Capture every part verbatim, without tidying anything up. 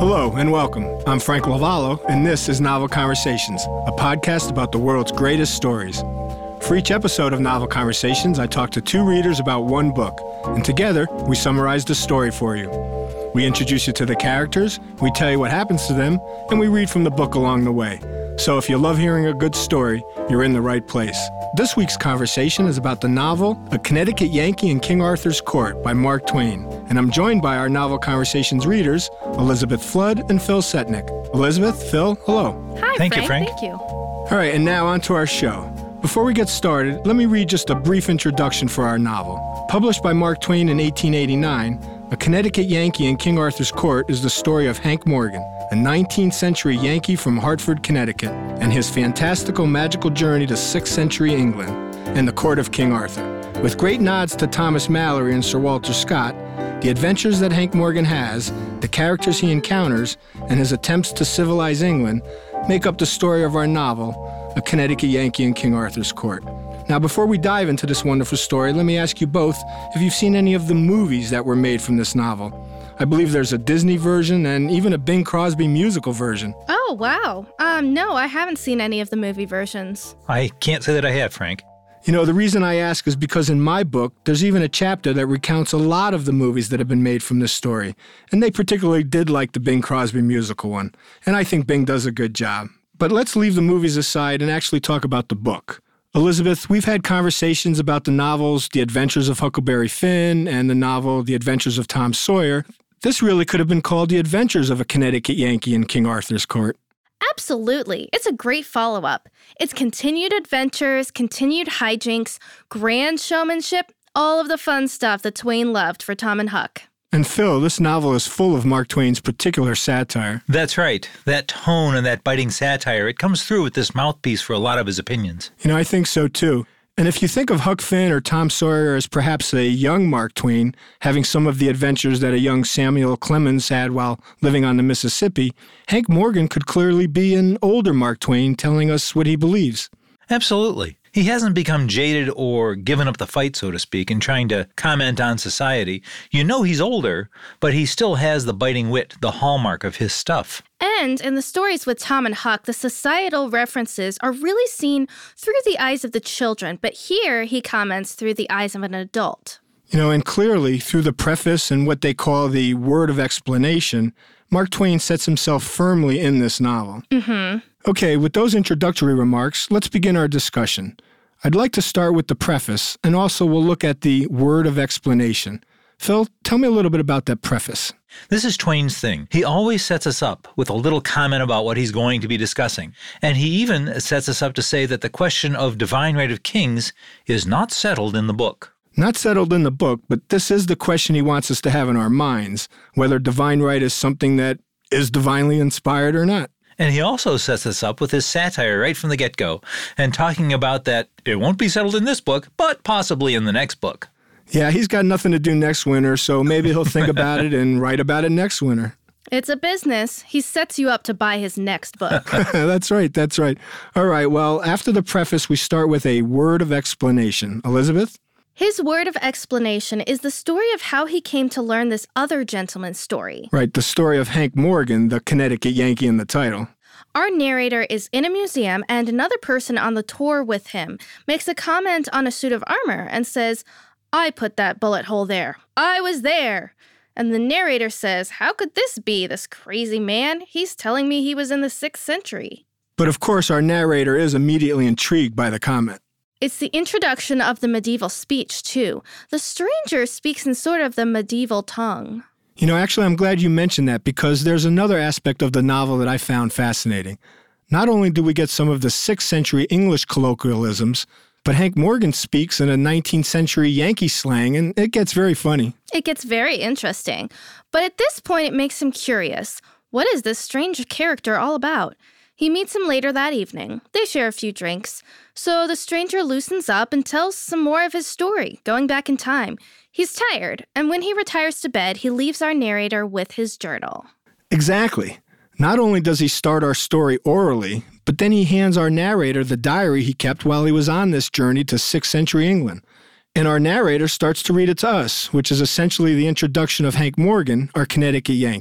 Hello and welcome. I'm Frank Lavallo, and this is Novel Conversations, a podcast about the world's greatest stories. For each episode of Novel Conversations, I talk to two readers about one book, and together we summarize the story for you. We introduce you to the characters, we tell you what happens to them, and we read from the book along the way. So if you love hearing a good story, you're in the right place. This week's conversation is about the novel A Connecticut Yankee in King Arthur's Court by Mark Twain. And I'm joined by our Novel Conversations readers, Elizabeth Flood and Phil Setnick. Elizabeth, Phil, hello. Hi, Thank Frank. you, Frank. Thank you. All right, and now on to our show. Before we get started, let me read just a brief introduction for our novel. Published by Mark Twain in eighteen eighty-nine, A Connecticut Yankee in King Arthur's Court is the story of Hank Morgan, a nineteenth century Yankee from Hartford, Connecticut, and his fantastical magical journey to sixth century England and the court of King Arthur. With great nods to Thomas Malory and Sir Walter Scott, the adventures that Hank Morgan has, the characters he encounters, and his attempts to civilize England make up the story of our novel, A Connecticut Yankee in King Arthur's Court. Now, before we dive into this wonderful story, let me ask you both if you've seen any of the movies that were made from this novel. I believe there's a Disney version and even a Bing Crosby musical version. Oh, wow. Um, no, I haven't seen any of the movie versions. I can't say that I have, Frank. You know, the reason I ask is because in my book, there's even a chapter that recounts a lot of the movies that have been made from this story. And they particularly did like the Bing Crosby musical one. And I think Bing does a good job. But let's leave the movies aside and actually talk about the book. Elizabeth, we've had conversations about the novels The Adventures of Huckleberry Finn and the novel The Adventures of Tom Sawyer. This really could have been called The Adventures of a Connecticut Yankee in King Arthur's Court. Absolutely. It's a great follow-up. It's continued adventures, continued hijinks, grand showmanship, all of the fun stuff that Twain loved for Tom and Huck. And Phil, this novel is full of Mark Twain's particular satire. That's right. That tone and that biting satire, it comes through with this mouthpiece for a lot of his opinions. You know, I think so too. And if you think of Huck Finn or Tom Sawyer as perhaps a young Mark Twain, having some of the adventures that a young Samuel Clemens had while living on the Mississippi, Hank Morgan could clearly be an older Mark Twain telling us what he believes. Absolutely. He hasn't become jaded or given up the fight, so to speak, in trying to comment on society. You know he's older, but he still has the biting wit, the hallmark of his stuff. And in the stories with Tom and Huck, the societal references are really seen through the eyes of the children, but here he comments through the eyes of an adult. You know, and clearly, through the preface and what they call the word of explanation, Mark Twain sets himself firmly in this novel. Mm-hmm. Okay, with those introductory remarks, let's begin our discussion. I'd like to start with the preface, and also we'll look at the word of explanation. Phil, tell me a little bit about that preface. This is Twain's thing. He always sets us up with a little comment about what he's going to be discussing. And he even sets us up to say that the question of divine right of kings is not settled in the book. Not settled in the book, but this is the question he wants us to have in our minds, whether divine right is something that is divinely inspired or not. And he also sets us up with his satire right from the get-go, and talking about that it won't be settled in this book, but possibly in the next book. Yeah, he's got nothing to do next winter, so maybe he'll think about it and write about it next winter. It's a business. He sets you up to buy his next book. That's right, that's right. All right, well, after the preface, we start with a word of explanation. Elizabeth? His word of explanation is the story of how he came to learn this other gentleman's story. Right, the story of Hank Morgan, the Connecticut Yankee in the title. Our narrator is in a museum, and another person on the tour with him makes a comment on a suit of armor and says, "I put that bullet hole there. I was there." And the narrator says, "How could this be, this crazy man? He's telling me he was in the sixth century." But of course, our narrator is immediately intrigued by the comment. It's the introduction of the medieval speech, too. The stranger speaks in sort of the medieval tongue. You know, actually, I'm glad you mentioned that because there's another aspect of the novel that I found fascinating. Not only do we get some of the sixth century English colloquialisms, but Hank Morgan speaks in a nineteenth century Yankee slang, and it gets very funny. It gets very interesting. But at this point, it makes him curious. What is this strange character all about? He meets him later that evening. They share a few drinks. So the stranger loosens up and tells some more of his story, going back in time. He's tired, and when he retires to bed, he leaves our narrator with his journal. Exactly. Not only does he start our story orally, but then he hands our narrator the diary he kept while he was on this journey to sixth century England. And our narrator starts to read it to us, which is essentially the introduction of Hank Morgan, our Connecticut Yankee.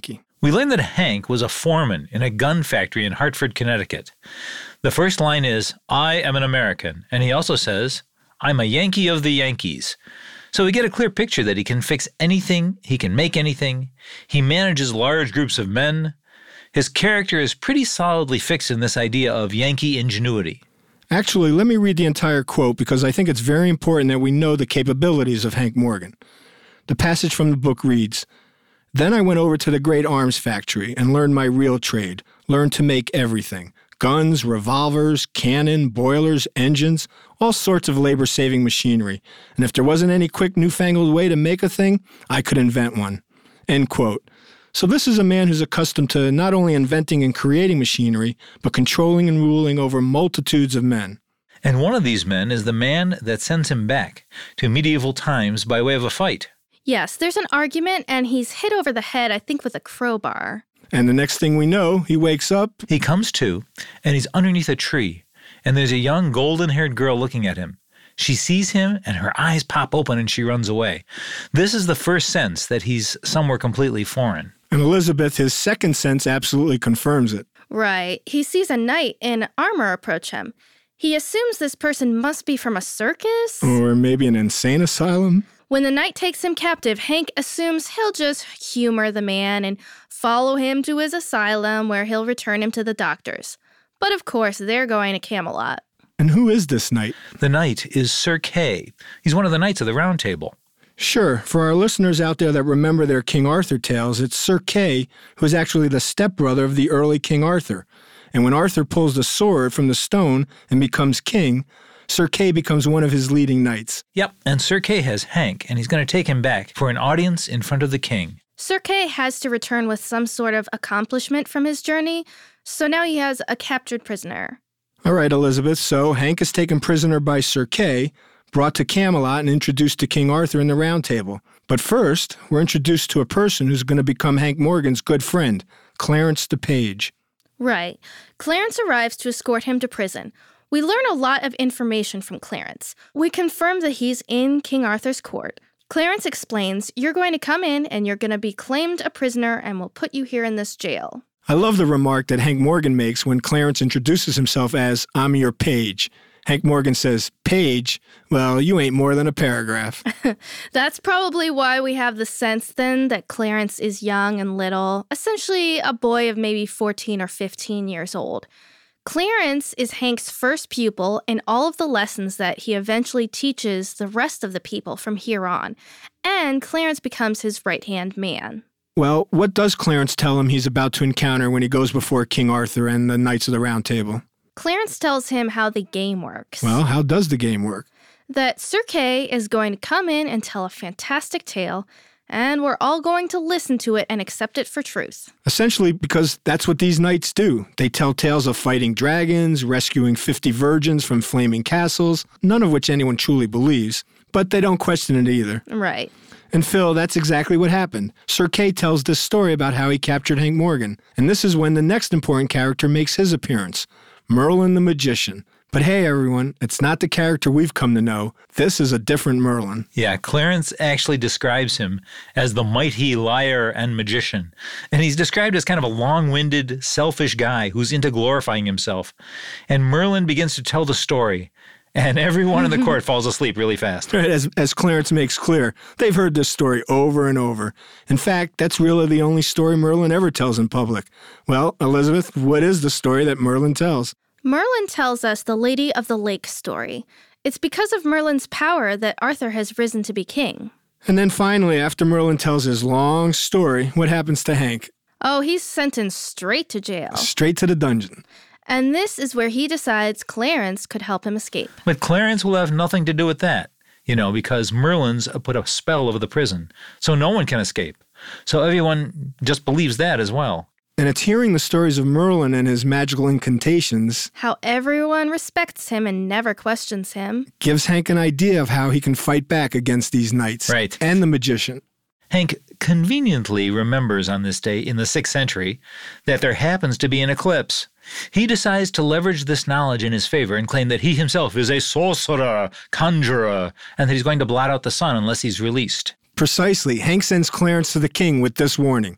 We learn that Hank was a foreman in a gun factory in Hartford, Connecticut. The first line is, "I am an American," and he also says, "I'm a Yankee of the Yankees." So we get a clear picture that he can fix anything, he can make anything, he manages large groups of men. His character is pretty solidly fixed in this idea of Yankee ingenuity. Actually, let me read the entire quote because I think it's very important that we know the capabilities of Hank Morgan. The passage from the book reads, "Then I went over to the great arms factory and learned my real trade, learned to make everything. Guns, revolvers, cannon, boilers, engines, all sorts of labor-saving machinery. And if there wasn't any quick newfangled way to make a thing, I could invent one." End quote. So this is a man who's accustomed to not only inventing and creating machinery, but controlling and ruling over multitudes of men. And one of these men is the man that sends him back to medieval times by way of a fight. Yes, there's an argument, and he's hit over the head, I think, with a crowbar. And the next thing we know, he wakes up. He comes to, and he's underneath a tree, and there's a young golden-haired girl looking at him. She sees him, and her eyes pop open, and she runs away. This is the first sense that he's somewhere completely foreign. And Elizabeth, his second sense absolutely confirms it. Right. He sees a knight in armor approach him. He assumes this person must be from a circus? Or maybe an insane asylum? When the knight takes him captive, Hank assumes he'll just humor the man and follow him to his asylum where he'll return him to the doctors. But of course, they're going to Camelot. And who is this knight? The knight is Sir Kay. He's one of the Knights of the Round Table. Sure, for our listeners out there that remember their King Arthur tales, it's Sir Kay who is actually the stepbrother of the early King Arthur. And when Arthur pulls the sword from the stone and becomes king, Sir Kay becomes one of his leading knights. Yep, and Sir Kay has Hank, and he's going to take him back for an audience in front of the king. Sir Kay has to return with some sort of accomplishment from his journey, so now he has a captured prisoner. All right, Elizabeth, so Hank is taken prisoner by Sir Kay, brought to Camelot and introduced to King Arthur in the Round Table. But first, we're introduced to a person who's going to become Hank Morgan's good friend, Clarence the Page. Right. Clarence arrives to escort him to prison. We learn a lot of information from Clarence. We confirm that he's in King Arthur's court. Clarence explains, "You're going to come in and you're going to be claimed a prisoner and we'll put you here in this jail." I love the remark that Hank Morgan makes when Clarence introduces himself as, "I'm your page." Hank Morgan says, "Page? Well, you ain't more than a paragraph." That's probably why we have the sense then that Clarence is young and little, essentially a boy of maybe fourteen or fifteen years old. Clarence is Hank's first pupil in all of the lessons that he eventually teaches the rest of the people from here on, and Clarence becomes his right-hand man. Well, what does Clarence tell him he's about to encounter when he goes before King Arthur and the Knights of the Round Table? Clarence tells him how the game works. Well, how does the game work? That Sir Kay is going to come in and tell a fantastic tale, and we're all going to listen to it and accept it for truth. Essentially because that's what these knights do. They tell tales of fighting dragons, rescuing fifty virgins from flaming castles, none of which anyone truly believes, but they don't question it either. Right. And Phil, that's exactly what happened. Sir Kay tells this story about how he captured Hank Morgan, and this is when the next important character makes his appearance, Merlin the Magician. But hey, everyone, it's not the character we've come to know. This is a different Merlin. Yeah, Clarence actually describes him as the mighty liar and magician. And he's described as kind of a long-winded, selfish guy who's into glorifying himself. And Merlin begins to tell the story, and everyone in the court falls asleep really fast. Right, as, as Clarence makes clear, they've heard this story over and over. In fact, that's really the only story Merlin ever tells in public. Well, Elizabeth, what is the story that Merlin tells? Merlin tells us the Lady of the Lake story. It's because of Merlin's power that Arthur has risen to be king. And then finally, after Merlin tells his long story, what happens to Hank? Oh, he's sentenced straight to jail. Straight to the dungeon. And this is where he decides Clarence could help him escape. But Clarence will have nothing to do with that, you know, because Merlin's put a spell over the prison, so no one can escape. So everyone just believes that as well. And it's hearing the stories of Merlin and his magical incantations, how everyone respects him and never questions him, gives Hank an idea of how he can fight back against these knights right. and the magician. Hank conveniently remembers on this day in the sixth century that there happens to be an eclipse. He decides to leverage this knowledge in his favor and claim that he himself is a sorcerer, conjurer, and that he's going to blot out the sun unless he's released. Precisely. Hank sends Clarence to the king with this warning.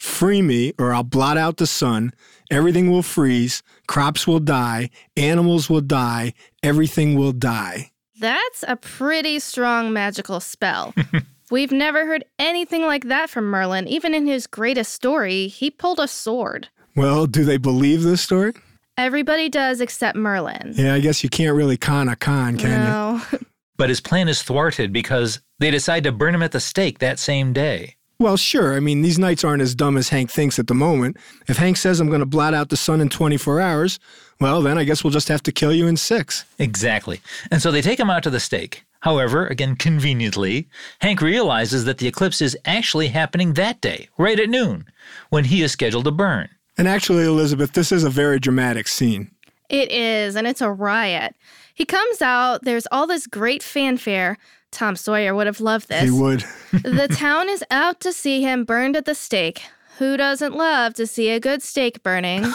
free me or I'll blot out the sun, everything will freeze, crops will die, animals will die, everything will die. That's a pretty strong magical spell. We've never heard anything like that from Merlin. Even in his greatest story, he pulled a sword. Well, do they believe this story? Everybody does except Merlin. Yeah, I guess you can't really con a con, can no. you? But his plan is thwarted because they decide to burn him at the stake that same day. Well, sure. I mean, these knights aren't as dumb as Hank thinks at the moment. If Hank says I'm going to blot out the sun in twenty-four hours, well, then I guess we'll just have to kill you in six. Exactly. And so they take him out to the stake. However, again, conveniently, Hank realizes that the eclipse is actually happening that day, right at noon, when he is scheduled to burn. And actually, Elizabeth, this is a very dramatic scene. It is, and it's a riot. He comes out, there's all this great fanfare. Tom Sawyer would have loved this. He would. The town is out to see him burned at the stake. Who doesn't love to see a good stake burning?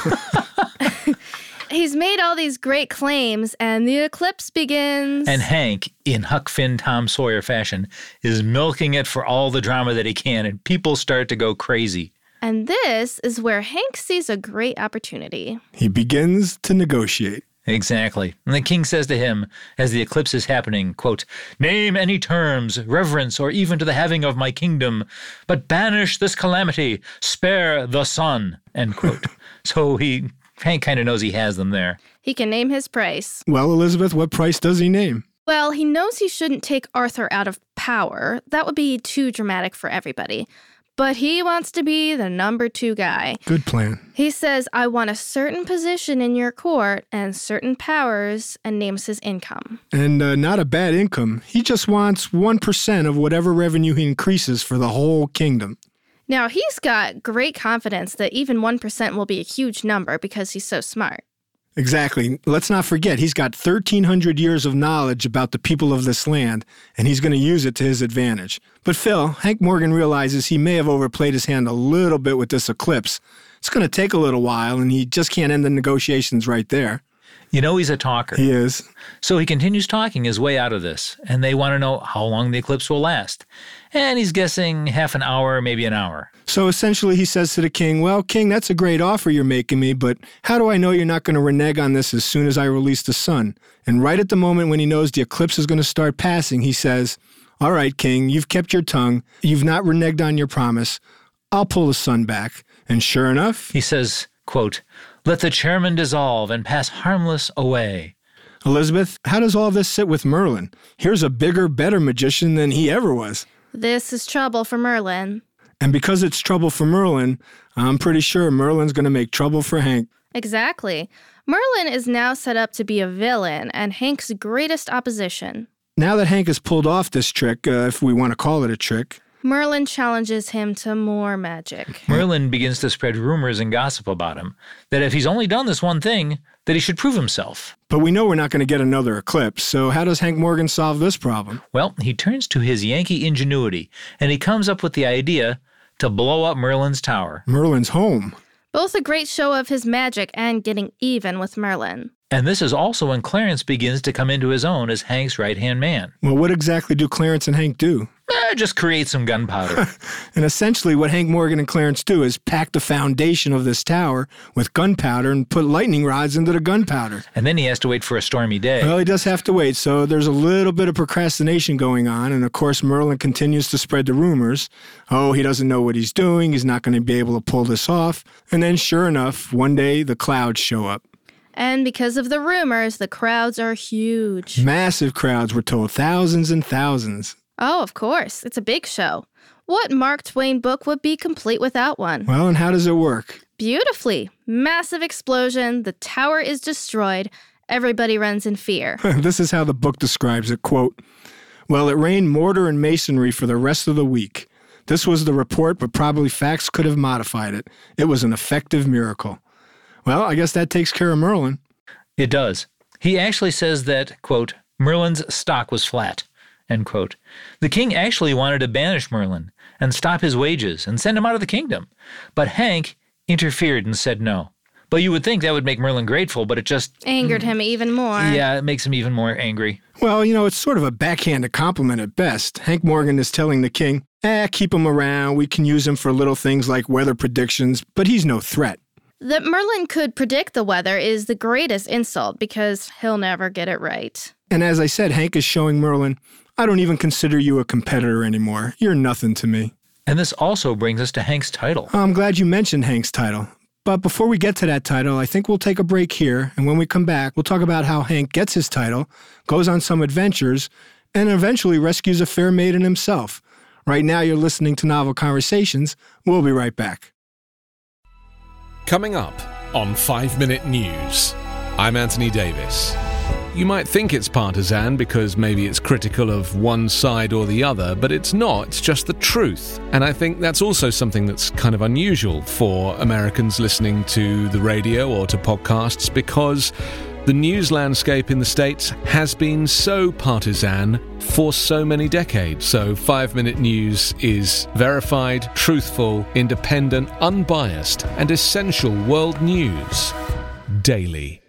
He's made all these great claims, and the eclipse begins. And Hank, in Huck Finn Tom Sawyer fashion, is milking it for all the drama that he can, and people start to go crazy. And this is where Hank sees a great opportunity. He begins to negotiate. Exactly. And the king says to him, as the eclipse is happening, quote, "Name any terms, reverence, or even to the having of my kingdom, but banish this calamity, spare the sun," end quote. So he, Hank kind of knows he has them there. He can name his price. Well, Elizabeth, what price does he name? Well, he knows he shouldn't take Arthur out of power. That would be too dramatic for everybody. But he wants to be the number two guy. Good plan. He says, I want a certain position in your court and certain powers, and names his income. And uh, not a bad income. He just wants one percent of whatever revenue he increases for the whole kingdom. Now, he's got great confidence that even one percent will be a huge number because he's so smart. Exactly. Let's not forget, he's got thirteen hundred years of knowledge about the people of this land, and he's going to use it to his advantage. But Phil, Hank Morgan realizes he may have overplayed his hand a little bit with this eclipse. It's going to take a little while, and he just can't end the negotiations right there. You know he's a talker. He is. So he continues talking his way out of this, and they want to know how long the eclipse will last. And he's guessing half an hour, maybe an hour. So essentially he says to the king, well, king, that's a great offer you're making me, but how do I know you're not going to renege on this as soon as I release the sun? And right at the moment when he knows the eclipse is going to start passing, he says, all right, king, you've kept your tongue. You've not reneged on your promise. I'll pull the sun back. And sure enough, he says, quote, "Let the chairman dissolve and pass harmless away." Elizabeth, how does all this sit with Merlin? Here's a bigger, better magician than he ever was. This is trouble for Merlin. And because it's trouble for Merlin, I'm pretty sure Merlin's going to make trouble for Hank. Exactly. Merlin is now set up to be a villain and Hank's greatest opposition. Now that Hank has pulled off this trick, uh, if we want to call it a trick, Merlin challenges him to more magic. Merlin begins to spread rumors and gossip about him, that if he's only done this one thing, that he should prove himself. But we know we're not going to get another eclipse, so how does Hank Morgan solve this problem? Well, he turns to his Yankee ingenuity, and he comes up with the idea to blow up Merlin's tower. Merlin's home. Both a great show of his magic and getting even with Merlin. And this is also when Clarence begins to come into his own as Hank's right-hand man. Well, what exactly do Clarence and Hank do? Eh, just create some gunpowder. And essentially what Hank Morgan and Clarence do is pack the foundation of this tower with gunpowder and put lightning rods into the gunpowder. And then he has to wait for a stormy day. Well, he does have to wait, so there's a little bit of procrastination going on, and of course Merlin continues to spread the rumors. Oh, he doesn't know what he's doing, he's not going to be able to pull this off. And then sure enough, one day the clouds show up. And because of the rumors, the crowds are huge. Massive crowds, we're told, thousands and thousands. Oh, of course. It's a big show. What Mark Twain book would be complete without one? Well, and how does it work? Beautifully. Massive explosion. The tower is destroyed. Everybody runs in fear. This is how the book describes it, quote, "Well, it rained mortar and masonry for the rest of the week. This was the report, but probably facts could have modified it. It was an effective miracle." Well, I guess that takes care of Merlin. It does. He actually says that, quote, "Merlin's stock was flat," end quote. The king actually wanted to banish Merlin and stop his wages and send him out of the kingdom. But Hank interfered and said no. But you would think that would make Merlin grateful, but it just... Angered him even more. Yeah, it makes him even more angry. Well, you know, it's sort of a backhanded compliment at best. Hank Morgan is telling the king, eh, keep him around. We can use him for little things like weather predictions, but he's no threat. That Merlin could predict the weather is the greatest insult because he'll never get it right. And as I said, Hank is showing Merlin, I don't even consider you a competitor anymore. You're nothing to me. And this also brings us to Hank's title. I'm glad you mentioned Hank's title. But before we get to that title, I think we'll take a break here, and when we come back, we'll talk about how Hank gets his title, goes on some adventures, and eventually rescues a fair maiden himself. Right now, you're listening to Novel Conversations. We'll be right back. Coming up on five minute News, I'm Anthony Davis. You might think it's partisan because maybe it's critical of one side or the other, but it's not, it's just the truth. And I think that's also something that's kind of unusual for Americans listening to the radio or to podcasts, because the news landscape in the States has been so partisan for so many decades. So five minute News is verified, truthful, independent, unbiased, and essential world news daily.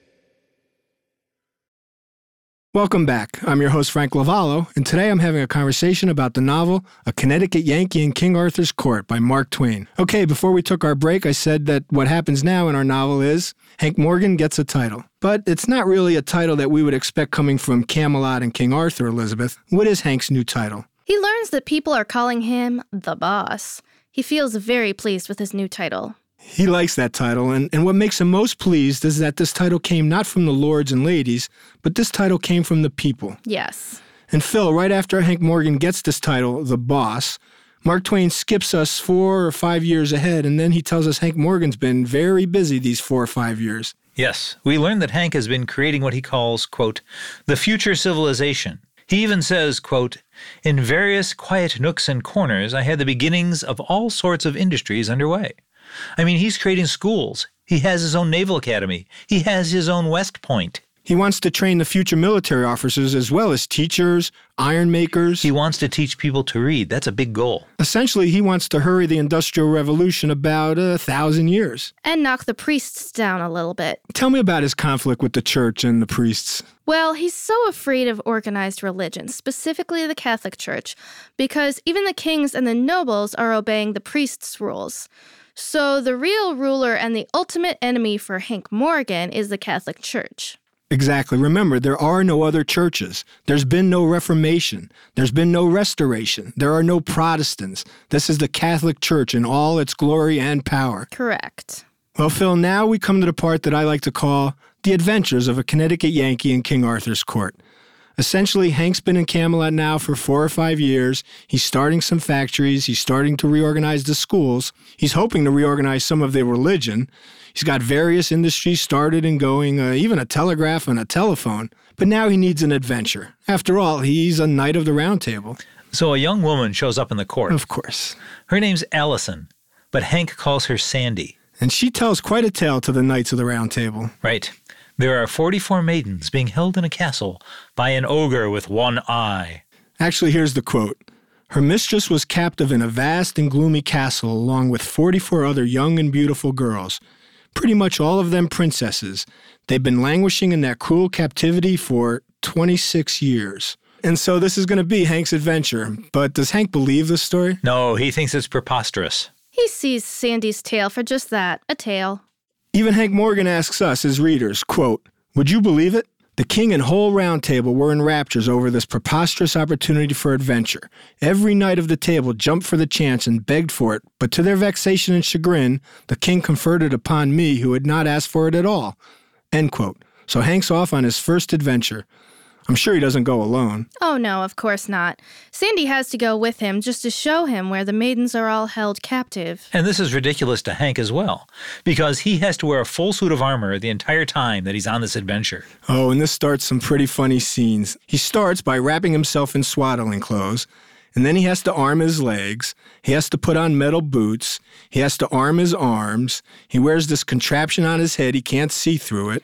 Welcome back. I'm your host, Frank Lavallo, and today I'm having a conversation about the novel A Connecticut Yankee in King Arthur's Court by Mark Twain. Okay, before we took our break, I said that what happens now in our novel is Hank Morgan gets a title. But it's not really a title that we would expect coming from Camelot and King Arthur, Elizabeth. What is Hank's new title? He learns that people are calling him the boss. He feels very pleased with his new title. He likes that title, and, and what makes him most pleased is that this title came not from the lords and ladies, but this title came from the people. Yes. And Phil, right after Hank Morgan gets this title, the boss, Mark Twain skips us four or five years ahead, and then he tells us Hank Morgan's been very busy these four or five years. Yes, we learn that Hank has been creating what he calls, quote, the future civilization. He even says, quote, in various quiet nooks and corners, I had the beginnings of all sorts of industries underway. I mean, he's creating schools. He has his own naval academy. He has his own West Point. He wants to train the future military officers as well as teachers, iron makers. He wants to teach people to read. That's a big goal. Essentially, he wants to hurry the Industrial Revolution about a thousand years. And knock the priests down a little bit. Tell me about his conflict with the church and the priests. Well, he's so afraid of organized religion, specifically the Catholic Church, because even the kings and the nobles are obeying the priests' rules. So the real ruler and the ultimate enemy for Hank Morgan is the Catholic Church. Exactly. Remember, there are no other churches. There's been no Reformation. There's been no Restoration. There are no Protestants. This is the Catholic Church in all its glory and power. Correct. Well, Phil, now we come to the part that I like to call the adventures of a Connecticut Yankee in King Arthur's Court. Essentially, Hank's been in Camelot now for four or five years. He's starting some factories. He's starting to reorganize the schools. He's hoping to reorganize some of their religion. He's got various industries started and going, uh, even a telegraph and a telephone. But now he needs an adventure. After all, he's a knight of the Round Table. So a young woman shows up in the court. Of course. Her name's Allison, but Hank calls her Sandy. And she tells quite a tale to the Knights of the Round Table. Right. There are forty-four maidens being held in a castle by an ogre with one eye. Actually, here's the quote. Her mistress was captive in a vast and gloomy castle along with forty-four other young and beautiful girls, pretty much all of them princesses. They've been languishing in that cruel captivity for twenty-six years. And so this is going to be Hank's adventure. But does Hank believe this story? No, he thinks it's preposterous. He sees Sandy's tale for just that, a tale. Even Hank Morgan asks us, his readers, quote, would you believe it? The king and whole Round Table were in raptures over this preposterous opportunity for adventure. Every knight of the table jumped for the chance and begged for it, but to their vexation and chagrin, the king conferred it upon me who had not asked for it at all. End quote. So Hank's off on his first adventure. I'm sure he doesn't go alone. Oh, no, of course not. Sandy has to go with him just to show him where the maidens are all held captive. And this is ridiculous to Hank as well, because he has to wear a full suit of armor the entire time that he's on this adventure. Oh, and this starts some pretty funny scenes. He starts by wrapping himself in swaddling clothes, and then he has to arm his legs. He has to put on metal boots. He has to arm his arms. He wears this contraption on his head. He can't see through it.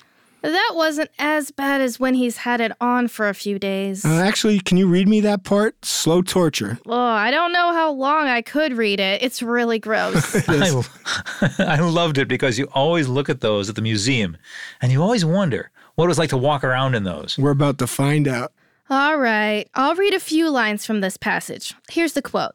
That wasn't as bad as when he's had it on for a few days. Uh, actually, can you read me that part? Slow torture. Oh, I don't know how long I could read it. It's really gross. It is. I, I loved it because you always look at those at the museum, and you always wonder what it was like to walk around in those. We're about to find out. All right, I'll read a few lines from this passage. Here's the quote.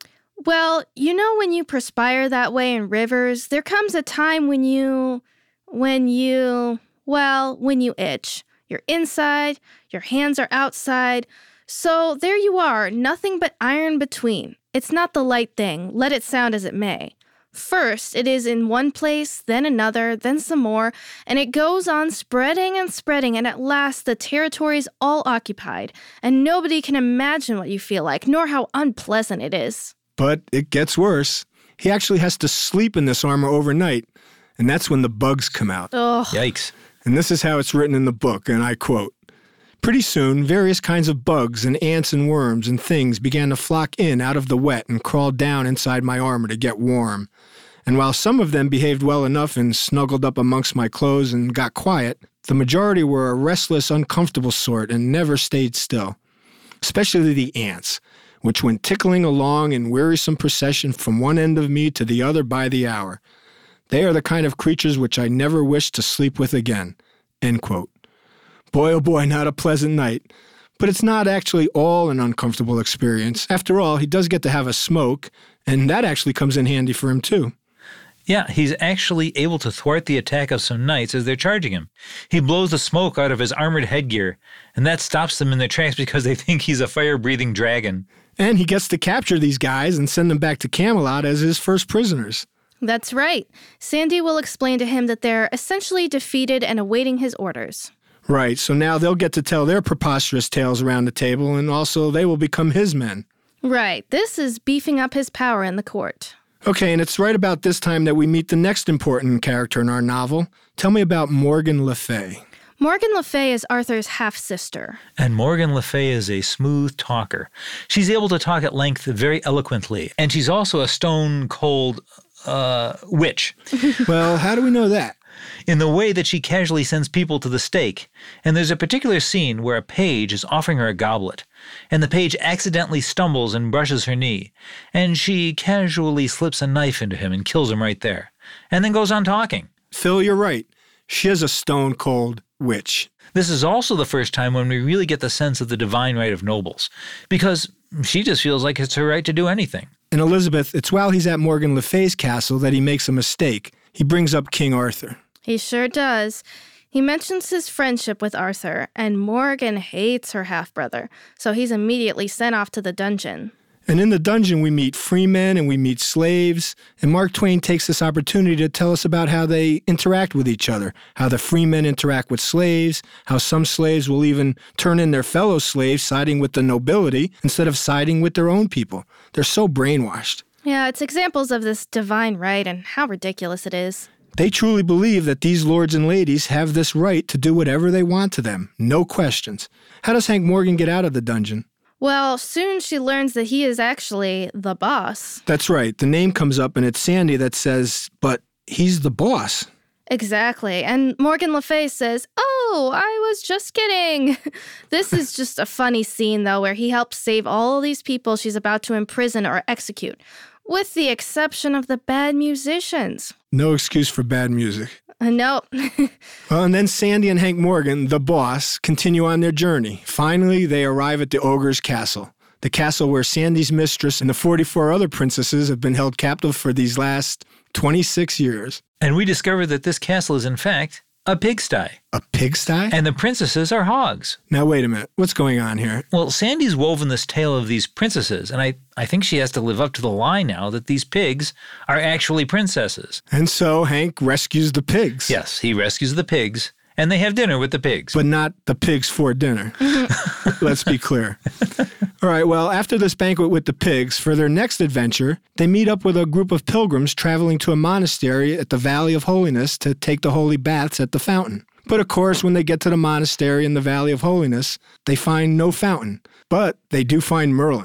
Well, you know when you perspire that way in rivers, there comes a time when you, when you, well, when you itch. You're inside, your hands are outside. So there you are, nothing but iron between. It's not the light thing, let it sound as it may. First, it is in one place, then another, then some more, and it goes on spreading and spreading, and at last the territory's all occupied, and nobody can imagine what you feel like, nor how unpleasant it is. But it gets worse. He actually has to sleep in this armor overnight, and that's when the bugs come out. Ugh. Yikes. And this is how it's written in the book, and I quote, "Pretty soon, various kinds of bugs and ants and worms and things began to flock in out of the wet and crawl down inside my armor to get warm. And while some of them behaved well enough and snuggled up amongst my clothes and got quiet, the majority were a restless, uncomfortable sort and never stayed still. Especially the ants, which went tickling along in wearisome procession from one end of me to the other by the hour. They are the kind of creatures which I never wish to sleep with again." End quote. Boy, oh boy, not a pleasant night. But it's not actually all an uncomfortable experience. After all, he does get to have a smoke, and that actually comes in handy for him too. Yeah, he's actually able to thwart the attack of some knights as they're charging him. He blows the smoke out of his armored headgear, and that stops them in their tracks because they think he's a fire-breathing dragon. And he gets to capture these guys and send them back to Camelot as his first prisoners. That's right. Sandy will explain to him that they're essentially defeated and awaiting his orders. Right, so now they'll get to tell their preposterous tales around the table, and also they will become his men. Right, this is beefing up his power in the court. Okay, and it's right about this time that we meet the next important character in our novel. Tell me about Morgan Le Fay. Morgan Le Fay is Arthur's half-sister. And Morgan Le Fay is a smooth talker. She's able to talk at length very eloquently, and she's also a stone-cold uh, witch. Well, how do we know that? In the way that she casually sends people to the stake. And there's a particular scene where a page is offering her a goblet, and the page accidentally stumbles and brushes her knee, and she casually slips a knife into him and kills him right there, and then goes on talking. Phil, you're right. She is a stone-cold witch. This is also the first time when we really get the sense of the divine right of nobles, because she just feels like it's her right to do anything. And Elizabeth, it's while he's at Morgan Le Fay's castle that he makes a mistake. He brings up King Arthur. He sure does. He mentions his friendship with Arthur, and Morgan hates her half-brother, so he's immediately sent off to the dungeon. And in the dungeon, we meet free men and we meet slaves, and Mark Twain takes this opportunity to tell us about how they interact with each other, how the free men interact with slaves, how some slaves will even turn in their fellow slaves siding with the nobility instead of siding with their own people. They're so brainwashed. Yeah, it's examples of this divine right and how ridiculous it is. They truly believe that these lords and ladies have this right to do whatever they want to them, no questions. How does Hank Morgan get out of the dungeon? Well, soon she learns that he is actually the boss. That's right. The name comes up and it's Sandy that says, but he's the boss. Exactly. And Morgan Le Fay says, oh, I was just kidding. This is just a funny scene, though, where he helps save all these people she's about to imprison or execute, with the exception of the bad musicians. No excuse for bad music. Uh, no. Well, and then Sandy and Hank Morgan, the boss, continue on their journey. Finally, they arrive at the ogre's castle, the castle where Sandy's mistress and the forty-four other princesses have been held captive for these last twenty-six years. And we discover that this castle is, in fact, a pigsty. A pigsty? And the princesses are hogs. Now, wait a minute. What's going on here? Well, Sandy's woven this tale of these princesses, and I, I think she has to live up to the lie now that these pigs are actually princesses. And so Hank rescues the pigs. Yes, he rescues the pigs, and they have dinner with the pigs. But not the pigs for dinner. Let's be clear. All right, well, after this banquet with the pigs, for their next adventure, they meet up with a group of pilgrims traveling to a monastery at the Valley of Holiness to take the holy baths at the fountain. But of course, when they get to the monastery in the Valley of Holiness, they find no fountain. But they do find Merlin.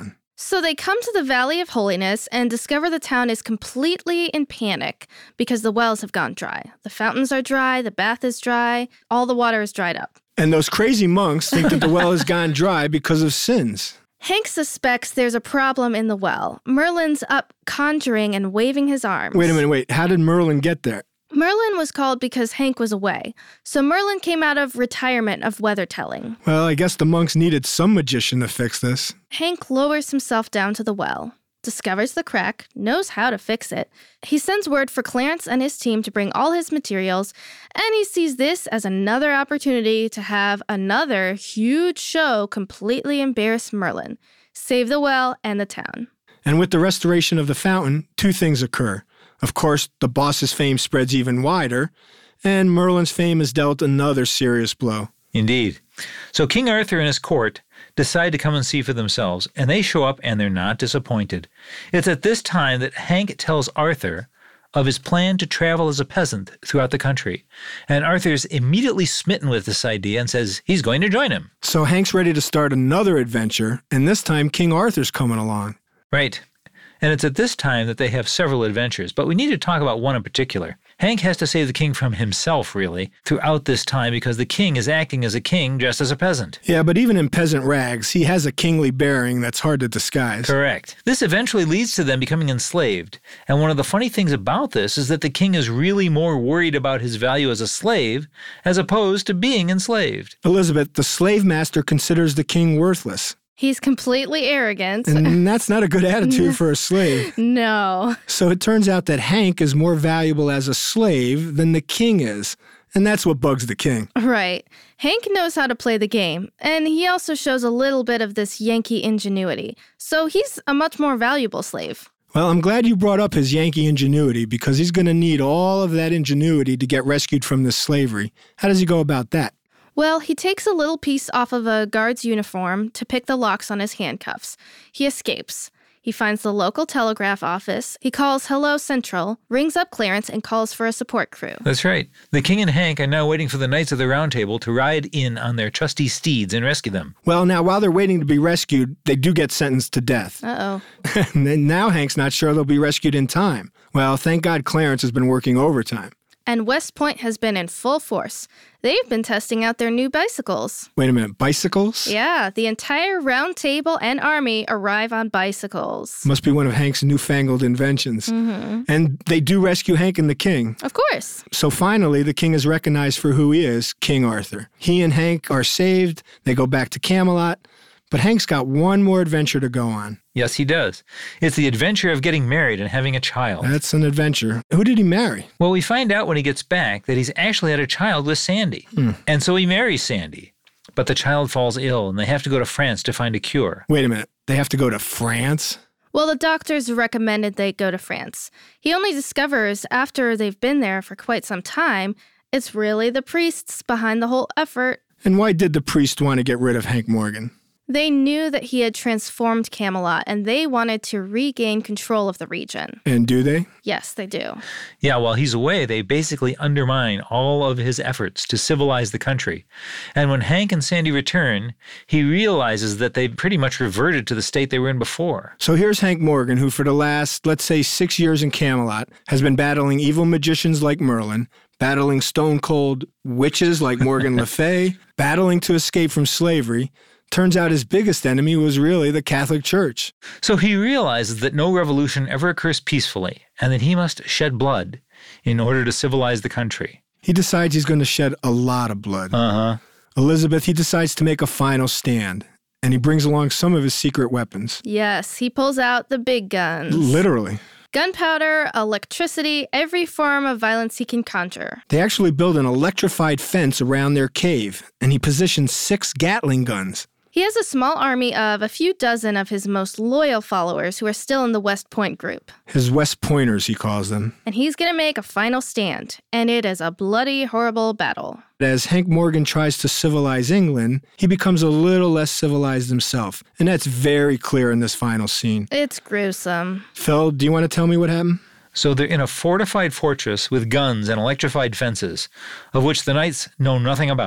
So they come to the Valley of Holiness and discover the town is completely in panic because the wells have gone dry. The fountains are dry, the bath is dry, all the water is dried up. And those crazy monks think that the well has gone dry because of sins. Hank suspects there's a problem in the well. Merlin's up conjuring and waving his arms. Wait a minute, wait. How did Merlin get there? Merlin was called because Hank was away. So Merlin came out of retirement of weather telling. Well, I guess the monks needed some magician to fix this. Hank lowers himself down to the well, discovers the crack, knows how to fix it. He sends word for Clarence and his team to bring all his materials, and he sees this as another opportunity to have another huge show completely embarrass Merlin, save the well and the town. And with the restoration of the fountain, two things occur. Of course, the boss's fame spreads even wider, and Merlin's fame is dealt another serious blow. Indeed. So King Arthur and his court decide to come and see for themselves, and they show up and they're not disappointed. It's at this time that Hank tells Arthur of his plan to travel as a peasant throughout the country. And Arthur's immediately smitten with this idea and says he's going to join him. So Hank's ready to start another adventure, and this time King Arthur's coming along. Right. And it's at this time that they have several adventures, but we need to talk about one in particular. Hank has to save the king from himself, really, throughout this time because the king is acting as a king dressed as a peasant. Yeah, but even in peasant rags, he has a kingly bearing that's hard to disguise. Correct. This eventually leads to them becoming enslaved. And one of the funny things about this is that the king is really more worried about his value as a slave as opposed to being enslaved. Elizabeth, the slave master considers the king worthless. He's completely arrogant. And that's not a good attitude for a slave. No. So it turns out that Hank is more valuable as a slave than the king is. And that's what bugs the king. Right. Hank knows how to play the game, and he also shows a little bit of this Yankee ingenuity. So he's a much more valuable slave. Well, I'm glad you brought up his Yankee ingenuity because he's going to need all of that ingenuity to get rescued from this slavery. How does he go about that? Well, he takes a little piece off of a guard's uniform to pick the locks on his handcuffs. He escapes. He finds the local telegraph office. He calls Hello Central, rings up Clarence, and calls for a support crew. That's right. The king and Hank are now waiting for the Knights of the Round Table to ride in on their trusty steeds and rescue them. Well, now, while they're waiting to be rescued, they do get sentenced to death. Uh-oh. And then now Hank's not sure they'll be rescued in time. Well, thank God Clarence has been working overtime. And West Point has been in full force. They've been testing out their new bicycles. Wait a minute, bicycles? Yeah, the entire round table and army arrive on bicycles. Must be one of Hank's newfangled inventions. Mm-hmm. And they do rescue Hank and the king. Of course. So finally, the king is recognized for who he is, King Arthur. He and Hank are saved. They go back to Camelot. But Hank's got one more adventure to go on. Yes, he does. It's the adventure of getting married and having a child. That's an adventure. Who did he marry? Well, we find out when he gets back that he's actually had a child with Sandy. Hmm. And so he marries Sandy. But the child falls ill, and they have to go to France to find a cure. Wait a minute. They have to go to France? Well, the doctors recommended they go to France. He only discovers after they've been there for quite some time, it's really the priests behind the whole effort. And why did the priest want to get rid of Hank Morgan? They knew that he had transformed Camelot, and they wanted to regain control of the region. And do they? Yes, they do. Yeah, while he's away, they basically undermine all of his efforts to civilize the country. And when Hank and Sandy return, he realizes that they pretty much reverted to the state they were in before. So here's Hank Morgan, who for the last, let's say, six years in Camelot, has been battling evil magicians like Merlin, battling stone-cold witches like Morgan Le Fay, battling to escape from slavery. Turns out his biggest enemy was really the Catholic Church. So he realizes that no revolution ever occurs peacefully, and that he must shed blood in order to civilize the country. He decides he's going to shed a lot of blood. Uh-huh. Elizabeth, he decides to make a final stand, and he brings along some of his secret weapons. Yes, he pulls out the big guns. Literally. Gunpowder, electricity, every form of violence he can conjure. They actually build an electrified fence around their cave, and he positions six Gatling guns. He has a small army of a few dozen of his most loyal followers who are still in the West Point group. His West Pointers, he calls them. And he's going to make a final stand, and it is a bloody, horrible battle. As Hank Morgan tries to civilize England, he becomes a little less civilized himself, and that's very clear in this final scene. It's gruesome. Phil, do you want to tell me what happened? So they're in a fortified fortress with guns and electrified fences, of which the knights know nothing about.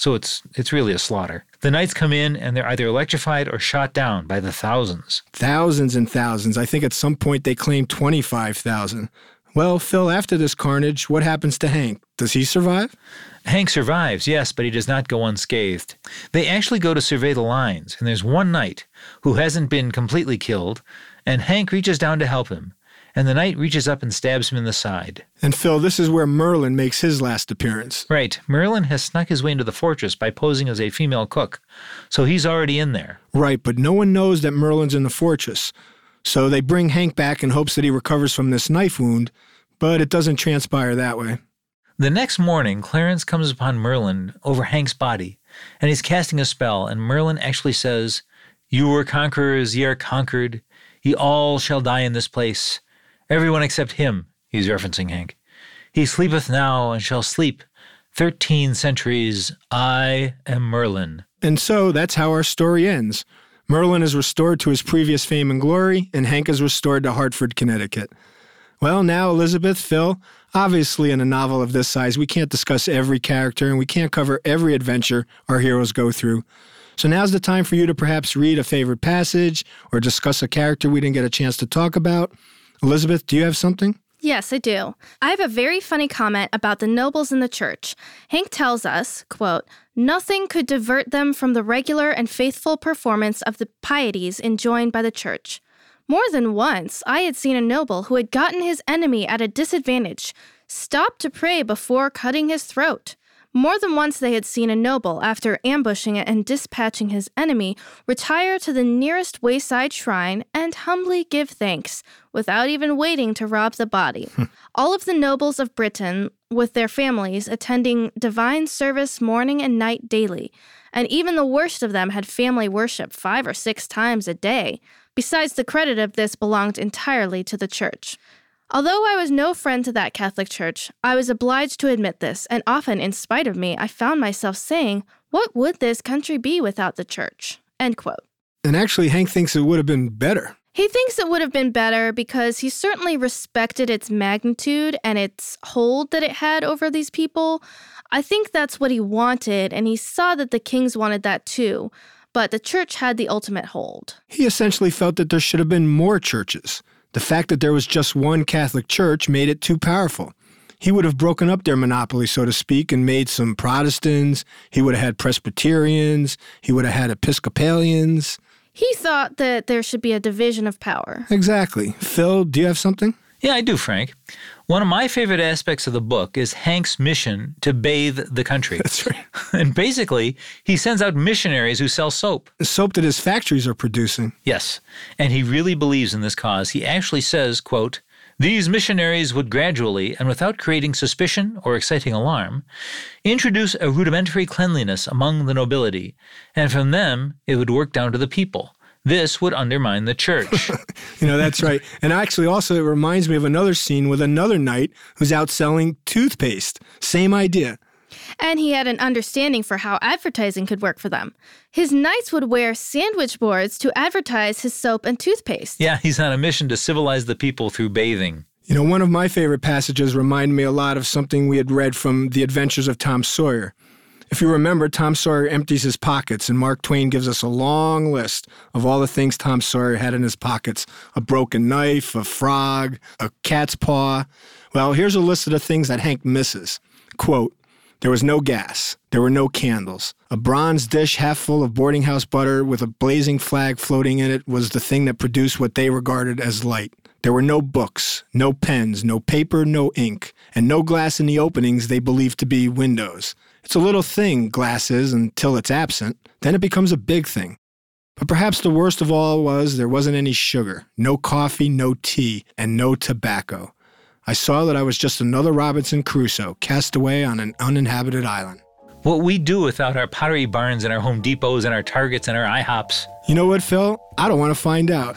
so it's it's really a slaughter. The knights come in and they're either electrified or shot down by the thousands. Thousands and thousands. I think at some point they claimed twenty-five thousand. Well, Phil, after this carnage, what happens to Hank? Does he survive? Hank survives, yes, but he does not go unscathed. They actually go to survey the lines, and there's one knight who hasn't been completely killed, and Hank reaches down to help him, and the knight reaches up and stabs him in the side. And Phil, this is where Merlin makes his last appearance. Right. Merlin has snuck his way into the fortress by posing as a female cook, so he's already in there. Right, but no one knows that Merlin's in the fortress. So they bring Hank back in hopes that he recovers from this knife wound, but it doesn't transpire that way. The next morning, Clarence comes upon Merlin over Hank's body, and he's casting a spell, and Merlin actually says, "You were conquerors, ye are conquered. Ye all shall die in this place. Everyone except him," he's referencing Hank. "He sleepeth now and shall sleep. Thirteen centuries, I am Merlin." And so that's how our story ends. Merlin is restored to his previous fame and glory, and Hank is restored to Hartford, Connecticut. Well, now, Elizabeth, Phil, obviously in a novel of this size, we can't discuss every character and we can't cover every adventure our heroes go through. So now's the time for you to perhaps read a favorite passage or discuss a character we didn't get a chance to talk about. Elizabeth, do you have something? Yes, I do. I have a very funny comment about the nobles in the church. Hank tells us, quote, "Nothing could divert them from the regular and faithful performance of the pieties enjoined by the church. More than once, I had seen a noble who had gotten his enemy at a disadvantage stop to pray before cutting his throat. More than once they had seen a noble, after ambushing and dispatching his enemy, retire to the nearest wayside shrine and humbly give thanks, without even waiting to rob the body. All of the nobles of Britain, with their families, attending divine service morning and night daily, and even the worst of them had family worship five or six times a day. Besides, the credit of this belonged entirely to the church. Although I was no friend to that Catholic Church, I was obliged to admit this, and often, in spite of me, I found myself saying, what would this country be without the church?" End quote. And actually, Hank thinks it would have been better. He thinks it would have been better because he certainly respected its magnitude and its hold that it had over these people. I think that's what he wanted, and he saw that the kings wanted that too. But the church had the ultimate hold. He essentially felt that there should have been more churches. The fact that there was just one Catholic church made it too powerful. He would have broken up their monopoly, so to speak, and made some Protestants. He would have had Presbyterians. He would have had Episcopalians. He thought that there should be a division of power. Exactly. Phil, do you have something? Yeah, I do, Frank. One of my favorite aspects of the book is Hank's mission to bathe the country. That's right. And basically, he sends out missionaries who sell soap. The soap that his factories are producing. Yes, and he really believes in this cause. He actually says, quote, "These missionaries would gradually, and without creating suspicion or exciting alarm, introduce a rudimentary cleanliness among the nobility, and from them it would work down to the people. This would undermine the church." You know, that's right. And actually, also, it reminds me of another scene with another knight who's out selling toothpaste. Same idea. And he had an understanding for how advertising could work for them. His knights would wear sandwich boards to advertise his soap and toothpaste. Yeah, he's on a mission to civilize the people through bathing. You know, one of my favorite passages reminded me a lot of something we had read from The Adventures of Tom Sawyer. If you remember, Tom Sawyer empties his pockets, and Mark Twain gives us a long list of all the things Tom Sawyer had in his pockets. A broken knife, a frog, a cat's paw. Well, here's a list of the things that Hank misses. Quote, "There was no gas. There were no candles. A bronze dish half full of boarding house butter with a blazing flag floating in it was the thing that produced what they regarded as light. There were no books, no pens, no paper, no ink, and no glass in the openings they believed to be windows. It's a little thing, glass is, until it's absent. Then it becomes a big thing. But perhaps the worst of all was there wasn't any sugar, no coffee, no tea, and no tobacco. I saw that I was just another Robinson Crusoe, cast away on an uninhabited island." What we do without our Pottery Barns and our Home Depots and our Targets and our IHOPs. You know what, Phil? I don't want to find out.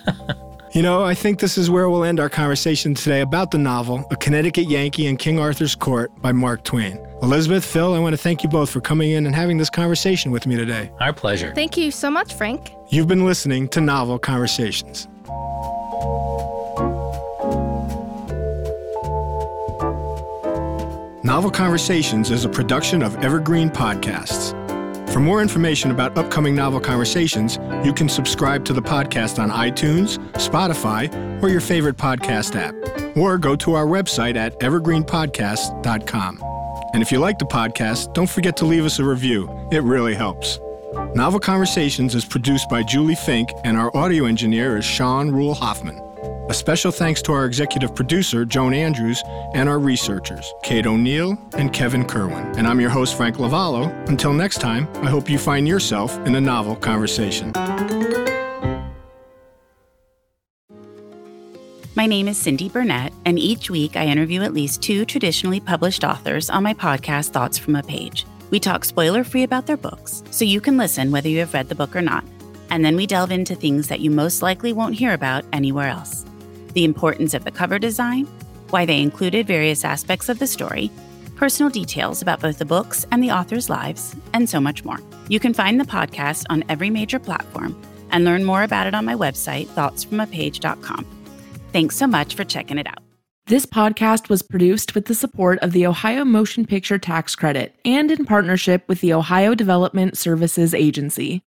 You know, I think this is where we'll end our conversation today about the novel, A Connecticut Yankee in King Arthur's Court by Mark Twain. Elizabeth, Phil, I want to thank you both for coming in and having this conversation with me today. Our pleasure. Thank you so much, Frank. You've been listening to Novel Conversations. Novel Conversations is a production of Evergreen Podcasts. For more information about upcoming Novel Conversations, you can subscribe to the podcast on iTunes, Spotify, or your favorite podcast app. Or go to our website at evergreen podcast dot com. And if you like the podcast, don't forget to leave us a review. It really helps. Novel Conversations is produced by Julie Fink, and our audio engineer is Sean Rule Hoffman. A special thanks to our executive producer, Joan Andrews, and our researchers, Kate O'Neill and Kevin Kerwin. And I'm your host, Frank Lavallo. Until next time, I hope you find yourself in a novel conversation. My name is Cindy Burnett, and each week I interview at least two traditionally published authors on my podcast, Thoughts from a Page. We talk spoiler-free about their books, so you can listen whether you have read the book or not. And then we delve into things that you most likely won't hear about anywhere else. The importance of the cover design, why they included various aspects of the story, personal details about both the books and the authors' lives, and so much more. You can find the podcast on every major platform and learn more about it on my website, thoughts from a page dot com. Thanks so much for checking it out. This podcast was produced with the support of the Ohio Motion Picture Tax Credit and in partnership with the Ohio Development Services Agency.